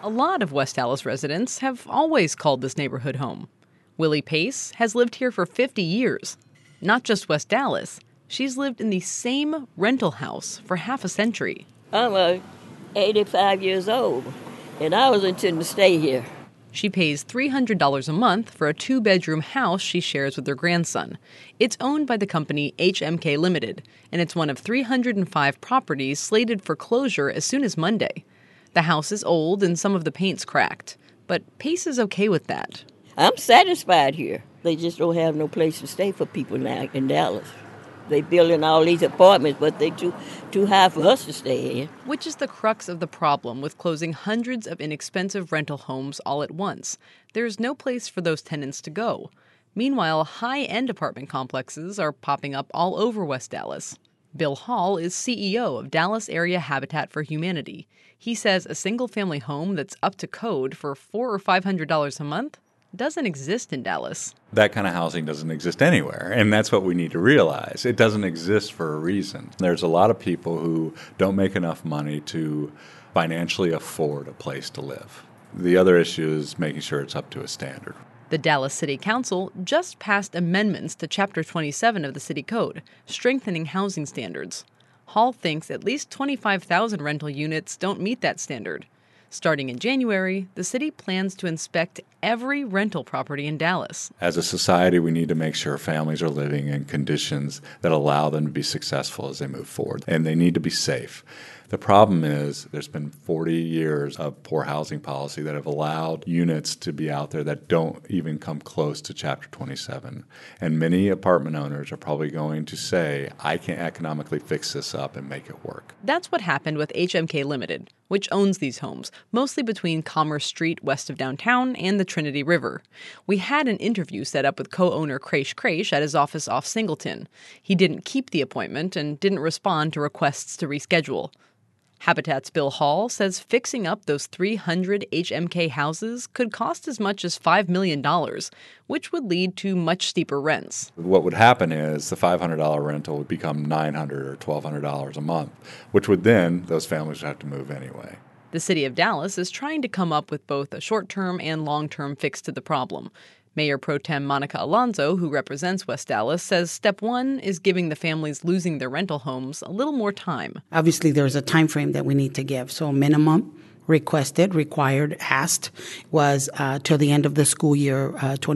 A lot of West Dallas residents have always called this neighborhood home. Willie Pace has lived here for 50 years. Not just West Dallas. She's lived in the same rental house for half a century. I'm 85 years old, and I was intending to stay here. She pays $300 a month for a two-bedroom house she shares with her grandson. It's owned by the company HMK Limited, and it's one of 305 properties slated for closure as soon as Monday. The house is old and some of the paint's cracked, but Pace is okay with that. I'm satisfied here. They just don't have no place to stay for people now in Dallas. They building all these apartments, but they too high for us to stay in. Which is the crux of the problem with closing hundreds of inexpensive rental homes all at once. There's no place for those tenants to go. Meanwhile, high-end apartment complexes are popping up all over West Dallas. Bill Hall is CEO of Dallas Area Habitat for Humanity. He says a single-family home that's up to code for $400 or $500 a month doesn't exist in Dallas. That kind of housing doesn't exist anywhere, and that's what we need to realize. It doesn't exist for a reason. There's a lot of people who don't make enough money to financially afford a place to live. The other issue is making sure it's up to a standard. The Dallas City Council just passed amendments to Chapter 27 of the City Code, strengthening housing standards. Hall thinks at least 25,000 rental units don't meet that standard. Starting in January, the city plans to inspect every rental property in Dallas. As a society, we need to make sure families are living in conditions that allow them to be successful as they move forward, and they need to be safe. The problem is there's been 40 years of poor housing policy that have allowed units to be out there that don't even come close to Chapter 27. And many apartment owners are probably going to say, I can't economically fix this up and make it work. That's what happened with HMK Limited, which owns these homes, mostly between Commerce Street west of downtown and the Trinity River. We had an interview set up with co-owner Crash at his office off Singleton. He didn't keep the appointment and didn't respond to requests to reschedule. Habitat's Bill Hall says fixing up those 300 HMK houses could cost as much as $5 million, which would lead to much steeper rents. What would happen is the $500 rental would become $900 or $1,200 a month, which would then, those families would have to move anyway. The city of Dallas is trying to come up with both a short-term and long-term fix to the problem. Mayor Pro Tem Monica Alonso, who represents West Dallas, says step one is giving the families losing their rental homes a little more time. Obviously, there's a time frame that we need to give. So minimum required, asked, was till the end of the school year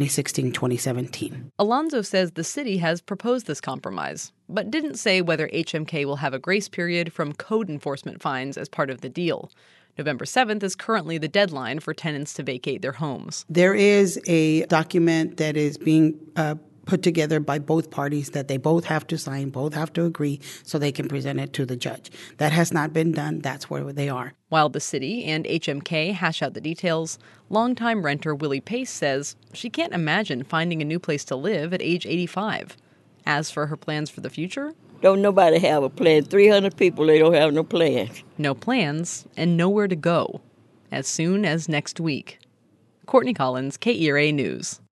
2016-2017. Alonso says the city has proposed this compromise, but didn't say whether HMK will have a grace period from code enforcement fines as part of the deal. November 7th is currently the deadline for tenants to vacate their homes. There is a document that is being put together by both parties that they both have to sign, both have to agree, so they can present it to the judge. That has not been done. That's where they are. While the city and HMK hash out the details, longtime renter Willie Pace says she can't imagine finding a new place to live at age 85. As for her plans for the future, Don't nobody have a plan. 300 people, they don't have no plan. no plans and nowhere to go. As soon as next week. Courtney Collins, KERA News.